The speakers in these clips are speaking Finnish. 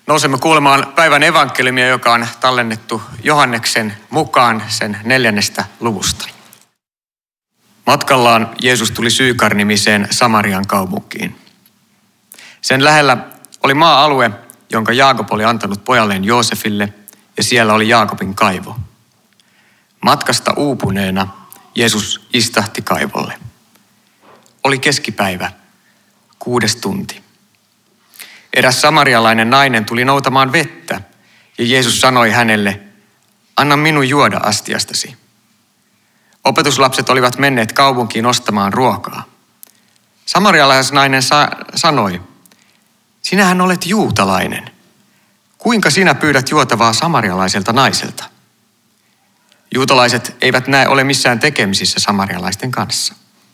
Nousemme kuulemaan päivän evankeliumia, joka on tallennettu Johanneksen mukaan sen 4. luvusta. Matkallaan Jeesus tuli Syykar-nimiseen Samarian kaupunkiin. Sen lähellä oli maa-alue, jonka Jaakob oli antanut pojalleen Joosefille, ja siellä oli Jaakobin kaivo. Matkasta uupuneena Jeesus istahti kaivolle. Oli keskipäivä, 6. tunti. Eräs samarialainen nainen tuli noutamaan vettä, ja Jeesus sanoi hänelle, anna minun juoda astiastasi. Opetuslapset olivat menneet kaupunkiin ostamaan ruokaa. Samarialaisnainen sanoi, sinähän olet juutalainen. Kuinka sinä pyydät juotavaa samarialaiselta naiselta? Juutalaiset eivät näe ole missään tekemisissä samarialaisten kanssa.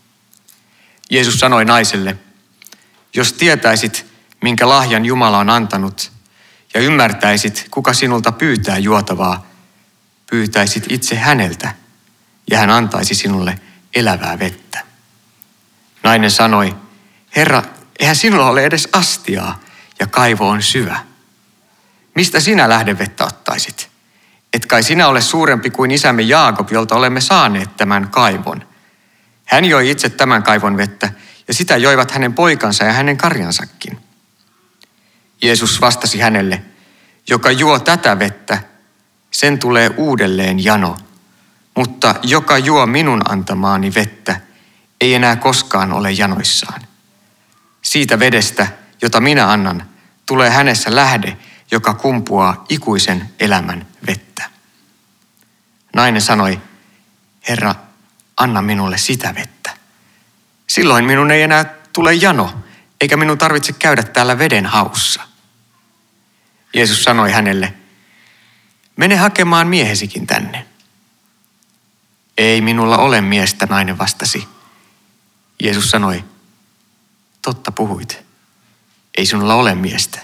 Jeesus sanoi naiselle, jos tietäisit, minkä lahjan Jumala on antanut, ja ymmärtäisit, kuka sinulta pyytää juotavaa, pyytäisit itse häneltä, ja hän antaisi sinulle elävää vettä. Nainen sanoi, Herra, eihän sinulla ole edes astiaa, ja kaivo on syvä. Mistä sinä lähdevettä ottaisit? Et kai sinä ole suurempi kuin isämme Jaakob, jolta olemme saaneet tämän kaivon. Hän joi itse tämän kaivon vettä, ja sitä joivat hänen poikansa ja hänen karjansakin. Jeesus vastasi hänelle, joka juo tätä vettä, sen tulee uudelleen jano, mutta joka juo minun antamaani vettä, ei enää koskaan ole janoissaan. Siitä vedestä, jota minä annan, tulee hänessä lähde, joka kumpuaa ikuisen elämän vettä. Nainen sanoi, Herra, anna minulle sitä vettä. Silloin minun ei enää tule jano, eikä minun tarvitse käydä täällä veden haussa. Jeesus sanoi hänelle, mene hakemaan miehesikin tänne. Ei minulla ole miestä, nainen vastasi. Jeesus sanoi, totta puhuit, ei sinulla ole miestä.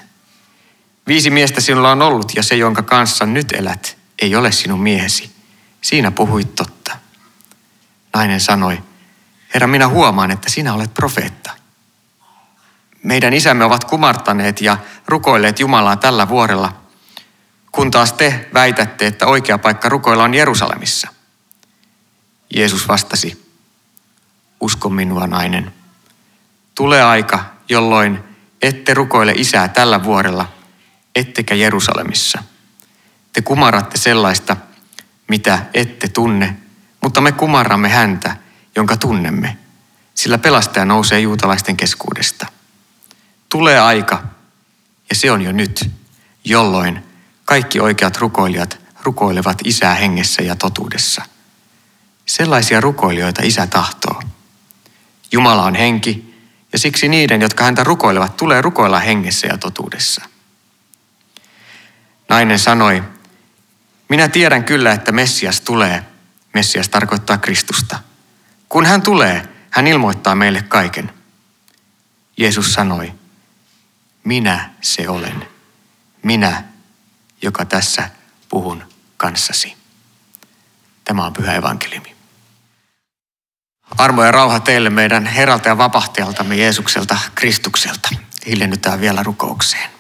5 miestä sinulla on ollut ja se, jonka kanssa nyt elät, ei ole sinun miehesi. Siinä puhuit totta. Nainen sanoi, Herra, minä huomaan, että sinä olet profeetta. Meidän isämme ovat kumartaneet ja rukoilleet Jumalaa tällä vuorella, kun taas te väitätte, että oikea paikka rukoilla on Jerusalemissa. Jeesus vastasi, usko minua, nainen. Tulee aika, jolloin ette rukoile isää tällä vuorella, ettekä Jerusalemissa. Te kumarratte sellaista, mitä ette tunne, mutta me kumarramme häntä, jonka tunnemme, sillä pelastaja nousee juutalaisten keskuudesta. Tulee aika, ja se on jo nyt, jolloin kaikki oikeat rukoilijat rukoilevat isää hengessä ja totuudessa. Sellaisia rukoilijoita isä tahtoo. Jumala on henki, ja siksi niiden, jotka häntä rukoilevat, tulee rukoilla hengessä ja totuudessa. Nainen sanoi, minä tiedän kyllä, että Messias tulee. Messias tarkoittaa Kristusta. Kun hän tulee, hän ilmoittaa meille kaiken. Jeesus sanoi, minä se olen. Minä, joka tässä puhun kanssasi. Tämä on pyhä evankeliumi. Armo ja rauha teille meidän Herralta ja Vapahtajaltamme Jeesukselta, Kristukselta. Hiljennytään vielä rukoukseen.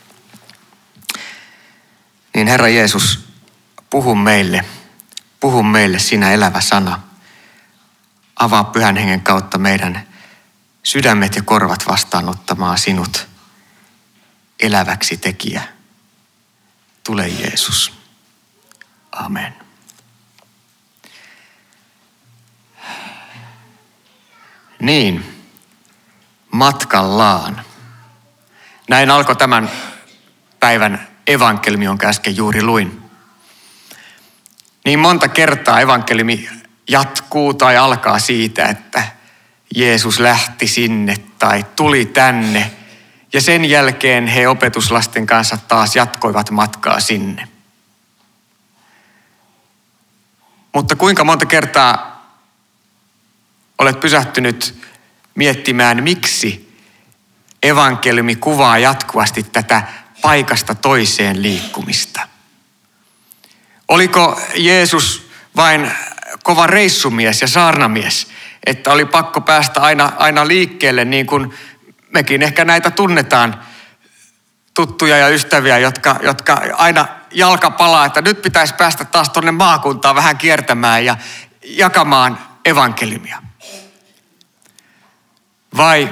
Niin Herra Jeesus, puhu meille sinä elävä sana. Avaa Pyhän Hengen kautta meidän sydämet ja korvat vastaanottamaan sinut eläväksi tekijä. Tule Jeesus. Amen. Niin, matkallaan. Näin alkoi tämän päivän evankeliumi, jonka äsken juuri luin. Niin monta kertaa evankeliumi jatkuu tai alkaa siitä, että Jeesus lähti sinne tai tuli tänne. Ja sen jälkeen he opetuslasten kanssa taas jatkoivat matkaa sinne. Mutta kuinka monta kertaa olet pysähtynyt miettimään, miksi evankeliumi kuvaa jatkuvasti tätä paikasta toiseen liikkumista? Oliko Jeesus vain kova reissumies ja saarnamies, että oli pakko päästä aina liikkeelle, niin kuin mekin ehkä näitä tunnetaan tuttuja ja ystäviä, jotka aina jalka palaa, että nyt pitäisi päästä taas tuonne maakuntaan vähän kiertämään ja jakamaan evankeliumia. Vai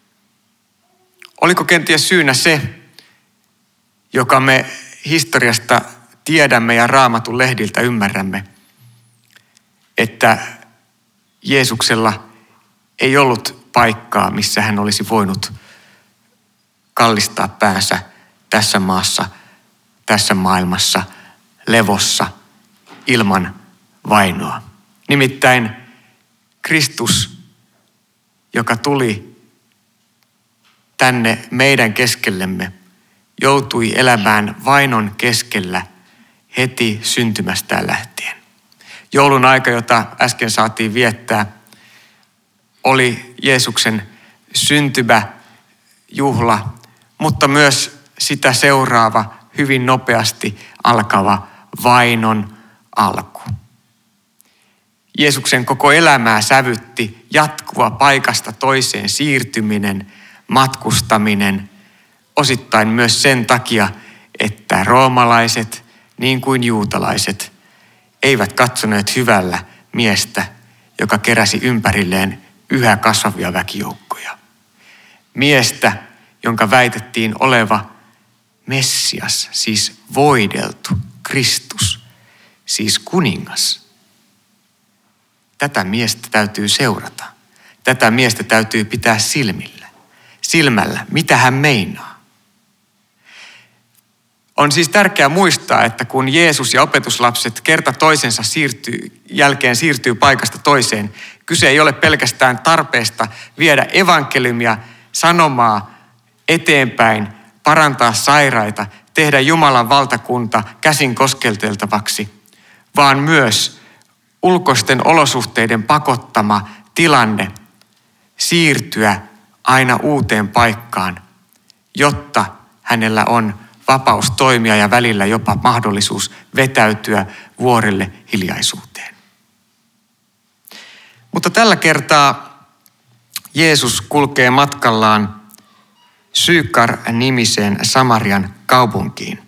oliko kenties syynä se, joka me historiasta tiedämme ja Raamatun lehdiltä ymmärrämme, että Jeesuksella ei ollut paikkaa, missä hän olisi voinut kallistaa päänsä tässä maassa, tässä maailmassa, levossa, ilman vainoa. Nimittäin Kristus, joka tuli tänne meidän keskellemme, joutui elämään vainon keskellä heti syntymästään lähtien. Joulun aika, jota äsken saatiin viettää, oli Jeesuksen syntymäjuhla, mutta myös sitä seuraava, hyvin nopeasti alkava vainon alku. Jeesuksen koko elämää sävytti jatkuva paikasta toiseen siirtyminen, matkustaminen, osittain myös sen takia, että roomalaiset, niin kuin juutalaiset, eivät katsoneet hyvällä miestä, joka keräsi ympärilleen yhä kasvavia väkijoukkoja. Miestä, jonka väitettiin oleva Messias, siis voideltu, Kristus, siis kuningas. Tätä miestä täytyy seurata. Tätä miestä täytyy pitää silmällä, mitä hän meinaa. On siis tärkeää muistaa, että kun Jeesus ja opetuslapset kerta toisensa jälkeen siirtyy paikasta toiseen, kyse ei ole pelkästään tarpeesta viedä evankeliumia, sanomaa eteenpäin, parantaa sairaita, tehdä Jumalan valtakunta käsin kosketeltavaksi, vaan myös ulkoisten olosuhteiden pakottama tilanne siirtyä aina uuteen paikkaan, jotta hänellä on vapaus toimia ja välillä jopa mahdollisuus vetäytyä vuorelle hiljaisuuteen. Mutta tällä kertaa Jeesus kulkee matkallaan Sykar-nimiseen Samarian kaupunkiin.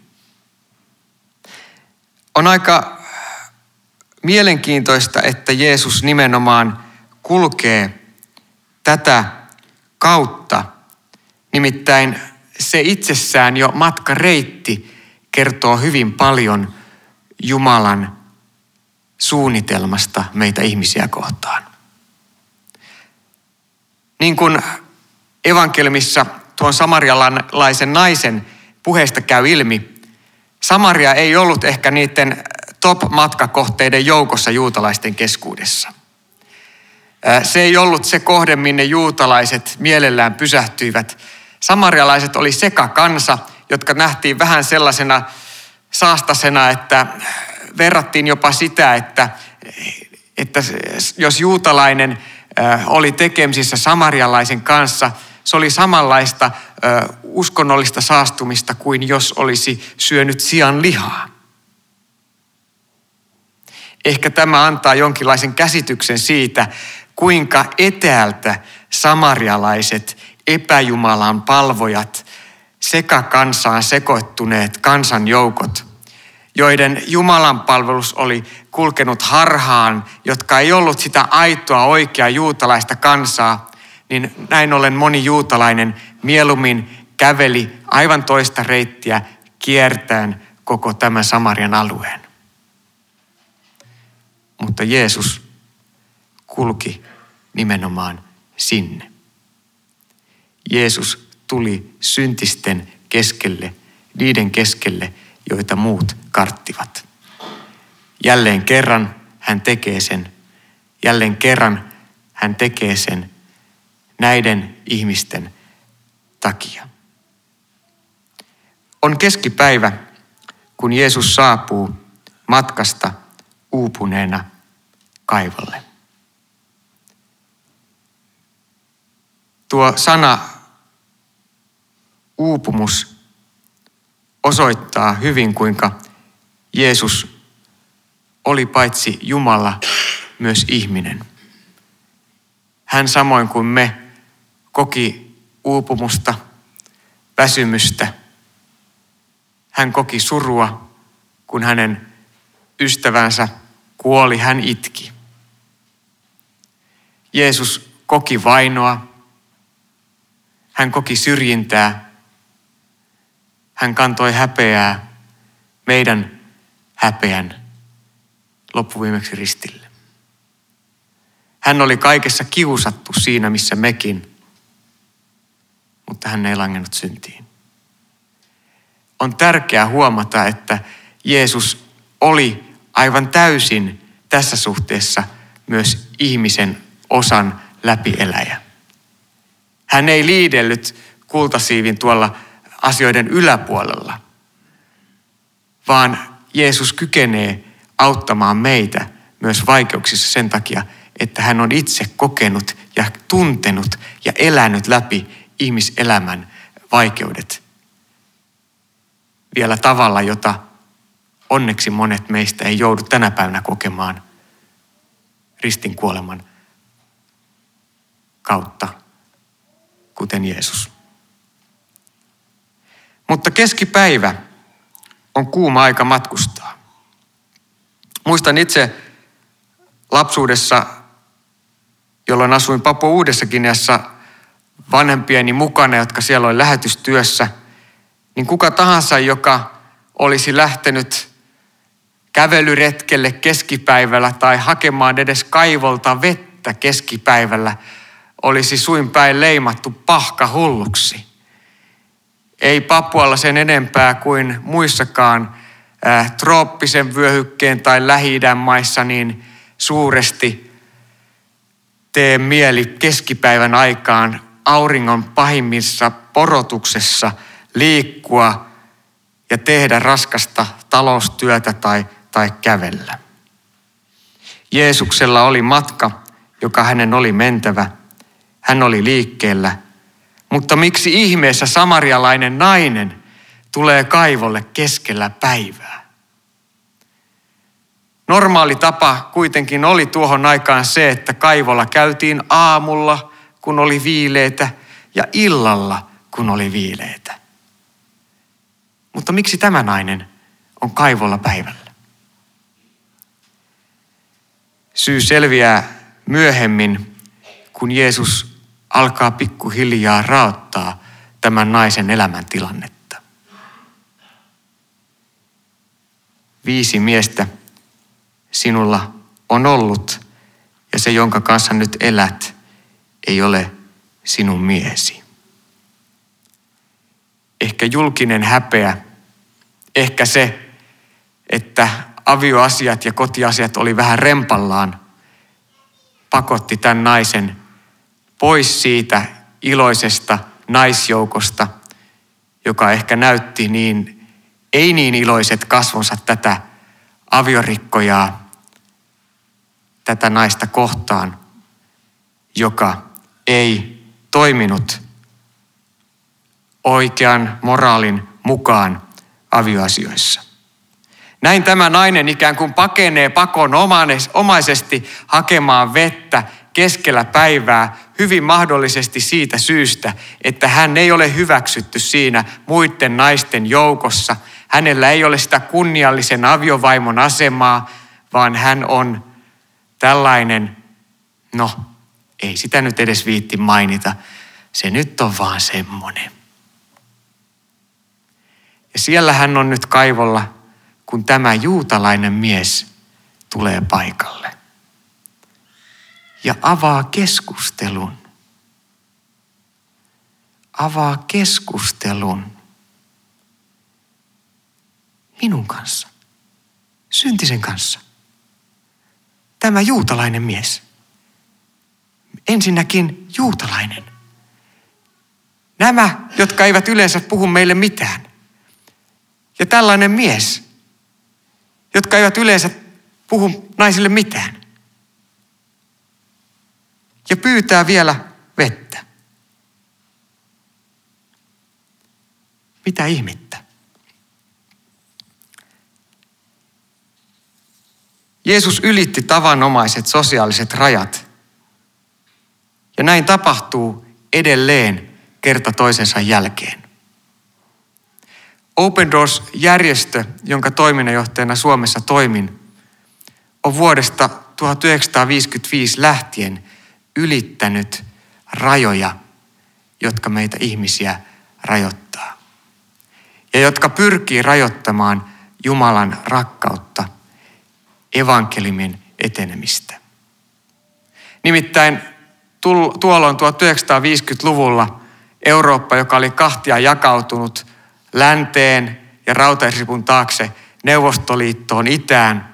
On aika mielenkiintoista, että Jeesus nimenomaan kulkee tätä kautta. Nimittäin se itsessään jo matkareitti kertoo hyvin paljon Jumalan suunnitelmasta meitä ihmisiä kohtaan. Niin kuin evankeliumissa tuon samarialaisen naisen puheesta käy ilmi, Samaria ei ollut ehkä niiden top-matkakohteiden joukossa juutalaisten keskuudessa. Se ei ollut se kohde, minne juutalaiset mielellään pysähtyivät. Samarialaiset oli sekakansa, jotka nähtiin vähän sellaisena saastasena, että verrattiin jopa sitä, että jos juutalainen oli tekemisissä samarialaisen kanssa, se oli samanlaista uskonnollista saastumista kuin jos olisi syönyt sian lihaa. Ehkä tämä antaa jonkinlaisen käsityksen siitä, kuinka etäältä samarialaiset epäjumalan palvojat, sekakansaan sekoittuneet kansanjoukot, joiden Jumalan palvelus oli kulkenut harhaan, jotka ei ollut sitä aitoa, oikeaa juutalaista kansaa, niin näin ollen moni juutalainen mieluummin käveli aivan toista reittiä kiertäen koko tämän Samarian alueen. Mutta Jeesus kulki nimenomaan sinne. Jeesus tuli syntisten keskelle, niiden keskelle, joita muut karttivat. Jälleen kerran hän tekee sen. Jälleen kerran hän tekee sen näiden ihmisten takia. On keskipäivä, kun Jeesus saapuu matkasta uupuneena kaivolle. Tuo sana uupumus osoittaa hyvin, kuinka Jeesus oli paitsi Jumala, myös ihminen. Hän samoin kuin me koki uupumusta, väsymystä, hän koki surua, kun hänen ystävänsä kuoli, hän itki. Jeesus koki vainoa, hän koki syrjintää, hän kantoi häpeää, meidän häpeän loppuviimeksi ristille. Hän oli kaikessa kiusattu siinä, missä mekin, mutta hän ei langennut syntiin. On tärkeää huomata, että Jeesus oli aivan täysin tässä suhteessa myös ihmisen osan läpieläjä. Hän ei liidellyt kultasiivin tuolla asioiden yläpuolella, vaan Jeesus kykenee auttamaan meitä myös vaikeuksissa sen takia, että hän on itse kokenut ja tuntenut ja elänyt läpi ihmiselämän vaikeudet vielä tavalla, jota onneksi monet meistä ei joudu tänä päivänä kokemaan ristin kuoleman kautta, kuten Jeesus. Mutta keskipäivä on kuuma aika matkustaa. Muistan itse lapsuudessa, jolloin asuin Papua Uudessa-Guineassa vanhempieni mukana, jotka siellä oli lähetystyössä, niin kuka tahansa, joka olisi lähtenyt kävelyretkelle keskipäivällä tai hakemaan edes kaivolta vettä keskipäivällä, olisi suin päin leimattu pahkahulluksi. Ei Papualla sen enempää kuin muissakaan trooppisen vyöhykkeen tai Lähi-idän maissa niin suuresti tee mieli keskipäivän aikaan auringon pahimmissa porotuksessa liikkua ja tehdä raskasta taloustyötä tai kävellä. Jeesuksella oli matka, joka hänen oli mentävä. Hän oli liikkeellä. Mutta miksi ihmeessä samarialainen nainen tulee kaivolle keskellä päivää? Normaali tapa kuitenkin oli tuohon aikaan se, että kaivolla käytiin aamulla, kun oli viileitä, ja illalla, kun oli viileitä. Mutta miksi tämä nainen on kaivolla päivällä? Syy selviää myöhemmin, kun Jeesus alkaa pikkuhiljaa raottaa tämän naisen elämäntilannetta. 5 miestä sinulla on ollut, ja se, jonka kanssa nyt elät, ei ole sinun miehesi. Ehkä julkinen häpeä, ehkä se, että avioasiat ja kotiasiat oli vähän rempallaan, pakotti tämän naisen pois siitä iloisesta naisjoukosta, joka ehkä näytti ei niin iloiset kasvonsa tätä aviorikkojaa, tätä naista kohtaan, joka ei toiminut oikean moraalin mukaan avioasioissa. Näin tämä nainen ikään kuin pakenee pakonomaisesti hakemaan vettä keskellä päivää, hyvin mahdollisesti siitä syystä, että hän ei ole hyväksytty siinä muiden naisten joukossa. Hänellä ei ole sitä kunniallisen aviovaimon asemaa, vaan hän on tällainen, ei sitä nyt edes viitti mainita, se nyt on vaan semmoinen. Ja siellä hän on nyt kaivolla, kun tämä juutalainen mies tulee paikalle ja avaa keskustelun. Avaa keskustelun minun kanssa, syntisen kanssa. Tämä juutalainen mies. Ensinnäkin juutalainen. Nämä, jotka eivät yleensä puhu meille mitään. Ja tällainen mies, jotka eivät yleensä puhu naisille mitään. Ja pyytää vielä vettä. Mitä ihmettä? Jeesus ylitti tavanomaiset sosiaaliset rajat. Ja näin tapahtuu edelleen kerta toisensa jälkeen. Open Doors-järjestö, jonka toiminnanjohtajana Suomessa toimin, on vuodesta 1955 lähtien ylittänyt rajoja, jotka meitä ihmisiä rajoittaa. Ja jotka pyrkii rajoittamaan Jumalan rakkautta, evankeliumin etenemistä. Nimittäin tuolloin 1950-luvulla Eurooppa, joka oli kahtia jakautunut länteen ja rautaesiripun taakse Neuvostoliittoon itään,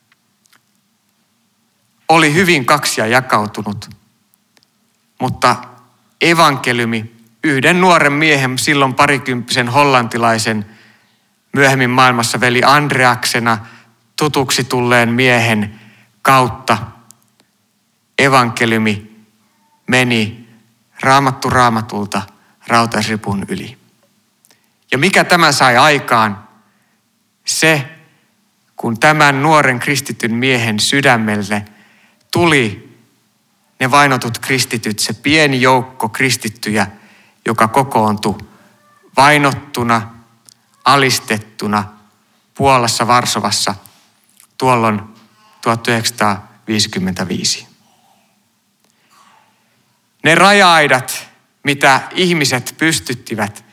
oli hyvin kaksia jakautunut. Mutta evankeliumi yhden nuoren miehen, silloin parikymppisen hollantilaisen, myöhemmin maailmassa veli Andreaksena tutuksi tulleen miehen kautta evankeliumi meni raamattu raamatulta rautaesiripun yli. Ja mikä tämä sai aikaan? Se, kun tämän nuoren kristityn miehen sydämelle tuli ne vainotut kristityt, se pieni joukko kristittyjä, joka kokoontui vainottuna, alistettuna Puolassa, Varsovassa tuolloin 1955. Ne raja-aidat, mitä ihmiset pystyttivät,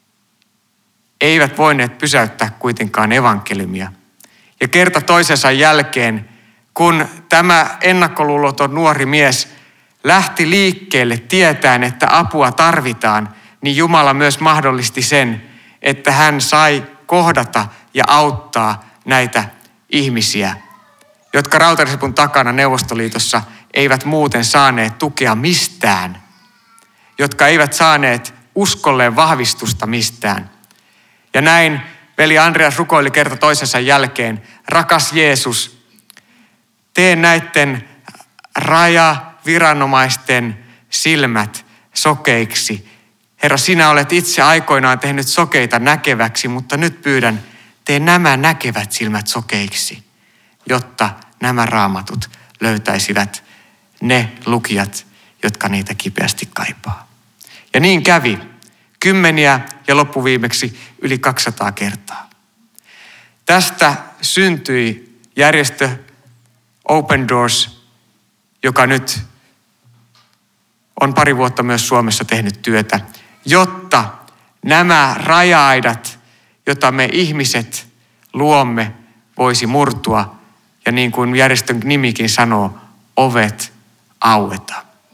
eivät voineet pysäyttää kuitenkaan evankeliumia. Ja kerta toisensa jälkeen, kun tämä ennakkoluuloton nuori mies lähti liikkeelle tietäen, että apua tarvitaan, niin Jumala myös mahdollisti sen, että hän sai kohdata ja auttaa näitä ihmisiä, jotka rautaesiripun takana Neuvostoliitossa eivät muuten saaneet tukea mistään, jotka eivät saaneet uskolleen vahvistusta mistään. Ja näin veli Andreas rukoili kerta toisensa jälkeen, rakas Jeesus, tee näiden rajaviranomaisten silmät sokeiksi. Herra, sinä olet itse aikoinaan tehnyt sokeita näkeväksi, mutta nyt pyydän, tee nämä näkevät silmät sokeiksi, jotta nämä raamatut löytäisivät ne lukijat, jotka niitä kipeästi kaipaa. Ja niin kävi. 10 ja loppuviimeksi yli 200 kertaa. Tästä syntyi järjestö Open Doors, joka nyt on pari vuotta myös Suomessa tehnyt työtä, jotta nämä raja-aidat, jota me ihmiset luomme, voisi murtua. Ja niin kuin järjestön nimikin sanoo, ovet aueta.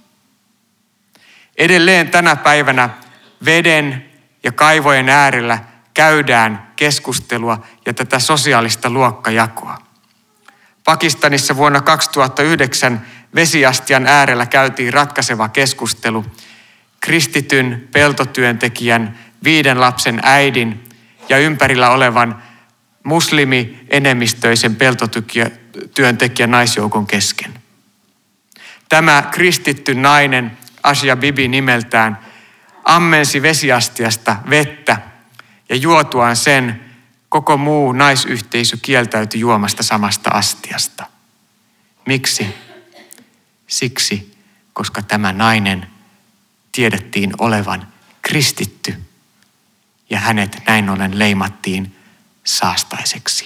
Edelleen tänä päivänä veden ja kaivojen äärellä käydään keskustelua ja tätä sosiaalista luokkajakoa. Pakistanissa vuonna 2009 vesiastian äärellä käytiin ratkaiseva keskustelu kristityn peltotyöntekijän, 5 lapsen äidin ja ympärillä olevan muslimi-enemmistöisen peltotyöntekijän naisjoukon kesken. Tämä kristitty nainen, Asia Bibi nimeltään, ammensi vesiastiasta vettä ja juotuaan sen koko muu naisyhteisö kieltäytyi juomasta samasta astiasta. Miksi? Siksi, koska tämä nainen tiedettiin olevan kristitty ja hänet näin ollen leimattiin saastaiseksi.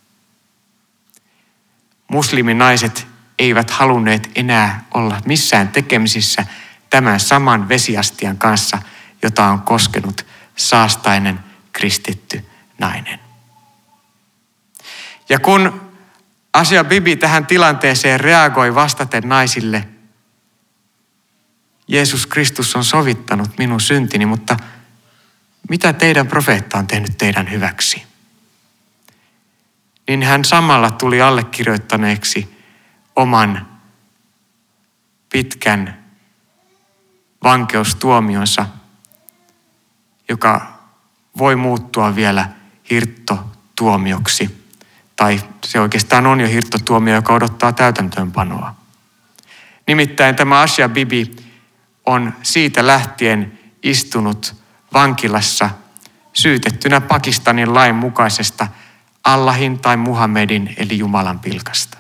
Musliminaiset eivät halunneet enää olla missään tekemisissä tämän saman vesiastian kanssa, jota on koskenut saastainen kristitty nainen. Ja kun Asia Bibi tähän tilanteeseen reagoi vastaten naisille, Jeesus Kristus on sovittanut minun syntini, mutta mitä teidän profeetta on tehnyt teidän hyväksi? Niin hän samalla tuli allekirjoittaneeksi oman pitkän vankeustuomionsa, joka voi muuttua vielä hirttotuomioksi. Tai se oikeastaan on jo hirttotuomio, joka odottaa täytäntöönpanoa. Nimittäin tämä Asia Bibi on siitä lähtien istunut vankilassa syytettynä Pakistanin lain mukaisesta Allahin tai Muhammedin eli Jumalan pilkasta.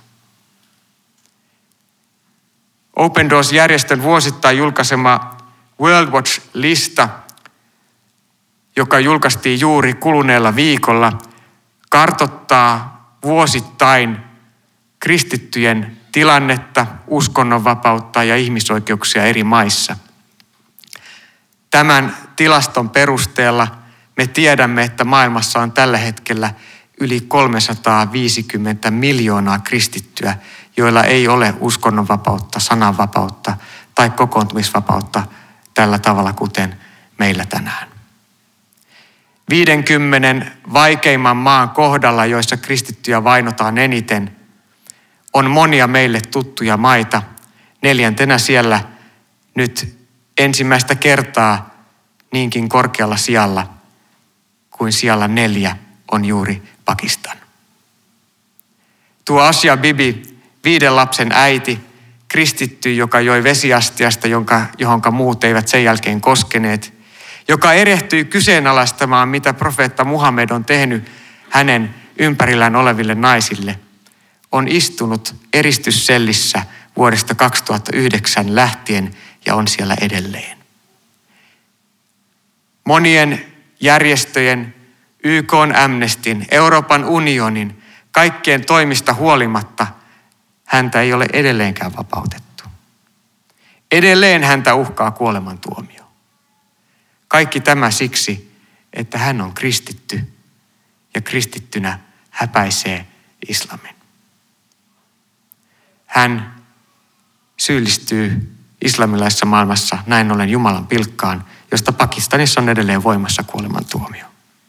Open Doors-järjestön vuosittain julkaisema World Watch-lista joka julkaistiin juuri kuluneella viikolla, kartoittaa vuosittain kristittyjen tilannetta, uskonnonvapautta ja ihmisoikeuksia eri maissa. Tämän tilaston perusteella me tiedämme, että maailmassa on tällä hetkellä yli 350 miljoonaa kristittyä, joilla ei ole uskonnonvapautta, sananvapautta tai kokoontumisvapautta tällä tavalla, kuten meillä tänään. 50 vaikeimman maan kohdalla, joissa kristittyjä vainotaan eniten, on monia meille tuttuja maita. 4. siellä nyt ensimmäistä kertaa niinkin korkealla sijalla kuin sijalla 4 on juuri Pakistan. Tuo Asia Bibi, 5 lapsen äiti, kristitty, joka joi vesiastiasta, johonka muut eivät sen jälkeen koskeneet, joka erehtyi kyseenalaistamaan, mitä profeetta Muhammed on tehnyt hänen ympärillään oleville naisille, on istunut eristyssellissä vuodesta 2009 lähtien ja on siellä edelleen. Monien järjestöjen, YK:n, Amnestyn, Euroopan unionin, kaikkien toimista huolimatta häntä ei ole edelleenkään vapautettu. Edelleen häntä uhkaa kuolemantuomio. Kaikki tämä siksi, että hän on kristitty ja kristittynä häpäisee islamin. Hän syyllistyy islamilaisessa maailmassa näin ollen Jumalan pilkkaan, josta Pakistanissa on edelleen voimassa kuolemantuomio.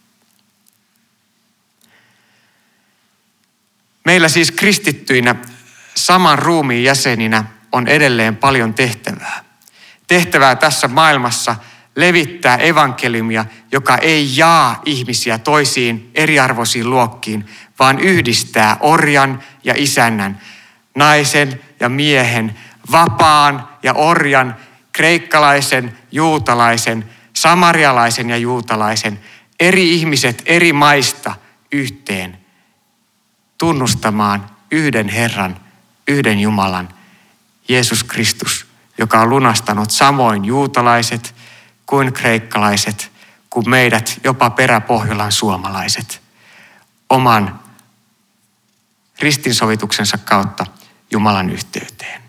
Meillä siis kristittyinä saman ruumiin jäseninä on edelleen paljon tehtävää. Tehtävää tässä maailmassa levittää evankeliumia, joka ei jaa ihmisiä toisiin eriarvoisiin luokkiin, vaan yhdistää orjan ja isännän, naisen ja miehen, vapaan ja orjan, kreikkalaisen, juutalaisen, samarialaisen ja juutalaisen, eri ihmiset eri maista yhteen, tunnustamaan yhden Herran, yhden Jumalan, Jeesus Kristus, joka on lunastanut samoin juutalaiset kuin kreikkalaiset, kuin meidät, jopa peräpohjolan suomalaiset, oman ristinsovituksensa kautta Jumalan yhteyteen.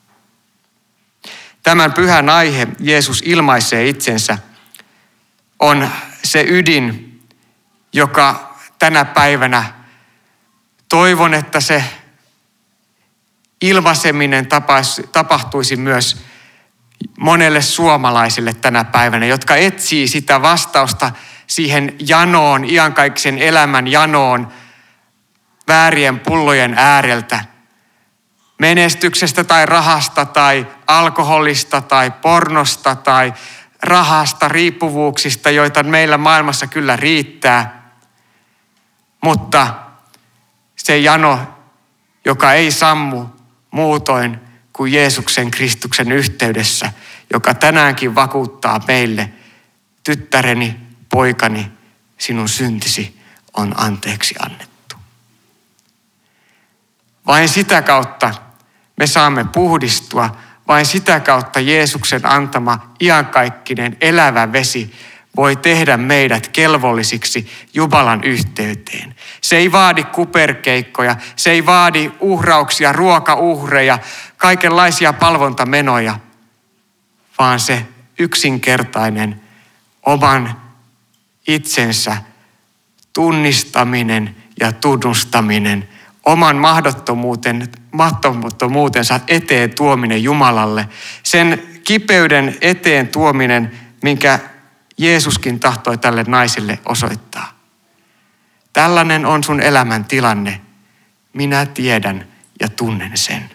Tämän pyhän aihe Jeesus ilmaisee itsensä on se ydin, joka tänä päivänä toivon, että se ilmaiseminen tapahtuisi myös monelle suomalaiselle tänä päivänä, jotka etsii sitä vastausta siihen janoon, iankaikkisen elämän janoon, väärien pullojen ääreltä, menestyksestä tai rahasta tai alkoholista tai pornosta tai rahasta, riippuvuuksista, joita meillä maailmassa kyllä riittää. Mutta se jano, joka ei sammu muutoin kuin Jeesuksen Kristuksen yhteydessä, joka tänäänkin vakuuttaa meille, tyttäreni, poikani, sinun syntisi on anteeksi annettu. Vain sitä kautta me saamme puhdistua, vain sitä kautta Jeesuksen antama iankaikkinen elävä vesi voi tehdä meidät kelvollisiksi Jumalan yhteyteen. Se ei vaadi kuperkeikkoja, se ei vaadi uhrauksia, ruokauhreja, kaikenlaisia palvontamenoja, vaan se yksinkertainen oman itsensä tunnistaminen ja tunnustaminen, oman mahdottomuutensa eteen tuominen Jumalalle, sen kipeyden eteen tuominen, minkä Jeesuskin tahtoi tälle naiselle osoittaa. Tällainen on sun elämän tilanne. Minä tiedän ja tunnen sen.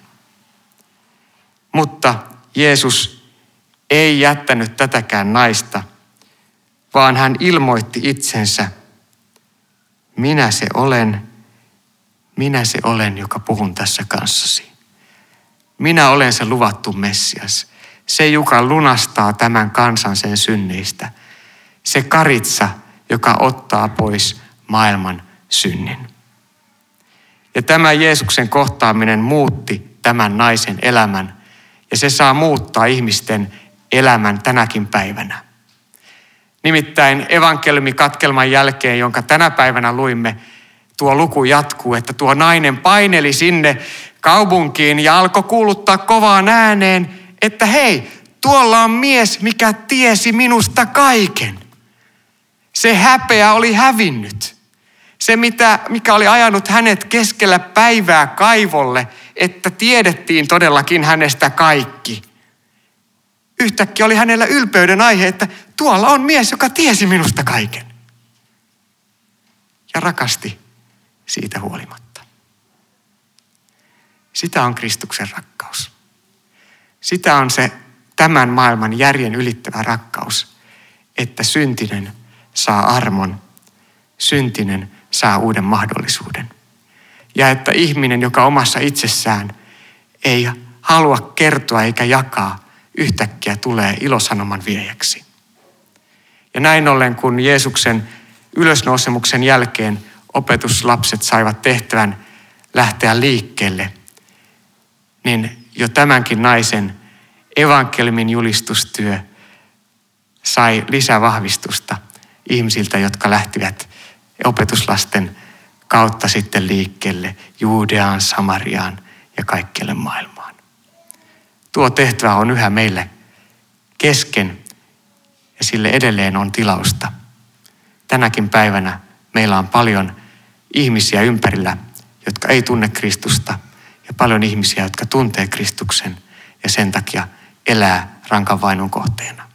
Mutta Jeesus ei jättänyt tätäkään naista, vaan hän ilmoitti itsensä. Minä se olen, joka puhun tässä kanssasi. Minä olen se luvattu Messias. Se, joka lunastaa tämän kansan sen synneistä. Se karitsa, joka ottaa pois maailman synnin. Ja tämä Jeesuksen kohtaaminen muutti tämän naisen elämän. Ja se saa muuttaa ihmisten elämän tänäkin päivänä. Nimittäin evankeliumikatkelman jälkeen, jonka tänä päivänä luimme, tuo luku jatkuu, että tuo nainen paineli sinne kaupunkiin ja alkoi kuuluttaa kovaan ääneen, että hei, tuolla on mies, mikä tiesi minusta kaiken. Se häpeä oli hävinnyt. Se, mikä oli ajanut hänet keskellä päivää kaivolle, että tiedettiin todellakin hänestä kaikki. Yhtäkkiä oli hänellä ylpeyden aihe, että tuolla on mies, joka tiesi minusta kaiken. Ja rakasti siitä huolimatta. Sitä on Kristuksen rakkaus. Sitä on se tämän maailman järjen ylittävä rakkaus, että syntinen saa armon, syntinen saa uuden mahdollisuuden. Ja että ihminen, joka omassa itsessään ei halua kertoa eikä jakaa, yhtäkkiä tulee ilosanoman viejäksi. Ja näin ollen, kun Jeesuksen ylösnousemuksen jälkeen opetuslapset saivat tehtävän lähteä liikkeelle, niin jo tämänkin naisen evankeliumin julistustyö sai lisävahvistusta ihmisiltä, jotka lähtivät opetuslasten kautta sitten liikkeelle Juudeaan, Samariaan ja kaikkialle maailmaan. Tuo tehtävä on yhä meille kesken ja sille edelleen on tilausta. Tänäkin päivänä meillä on paljon ihmisiä ympärillä, jotka ei tunne Kristusta ja paljon ihmisiä, jotka tuntee Kristuksen ja sen takia elää rankan vainon kohteena.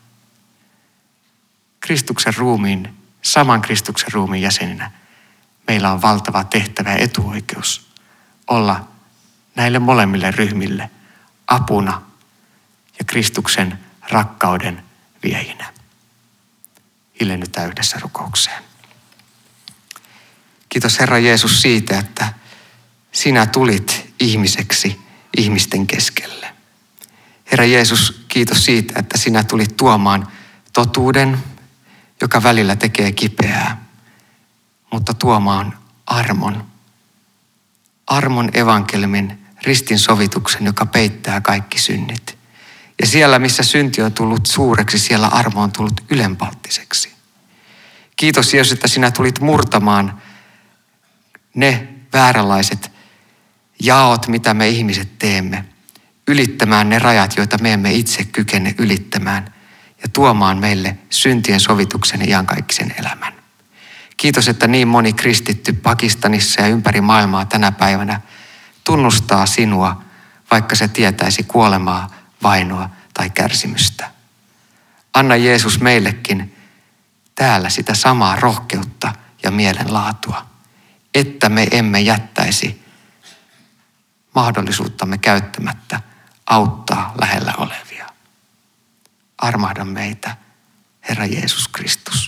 Saman Kristuksen ruumiin jäseninä meillä on valtava tehtävä ja etuoikeus olla näille molemmille ryhmille apuna ja Kristuksen rakkauden viejinä. Hiljennytään yhdessä rukoukseen. Kiitos Herra Jeesus siitä, että sinä tulit ihmiseksi ihmisten keskelle. Herra Jeesus, kiitos siitä, että sinä tulit tuomaan totuuden, joka välillä tekee kipeää, mutta tuomaan armon evankeliumin, ristin sovituksen, joka peittää kaikki synnit. Ja siellä, missä synti on tullut suureksi, siellä armo on tullut ylenpalttiseksi. Kiitos Jeesus, että sinä tulit murtamaan ne vääränlaiset jaot, mitä me ihmiset teemme, ylittämään ne rajat, joita me emme itse kykene ylittämään ja tuomaan meille syntien sovituksen ja iankaikkisen elämän. Kiitos, että niin moni kristitty Pakistanissa ja ympäri maailmaa tänä päivänä tunnustaa sinua, vaikka se tietäisi kuolemaa, vainoa tai kärsimystä. Anna Jeesus meillekin täällä sitä samaa rohkeutta ja mielenlaatua, että me emme jättäisi mahdollisuuttamme käyttämättä auttaa lähellä olevia. Armahda meitä, Herra Jeesus Kristus.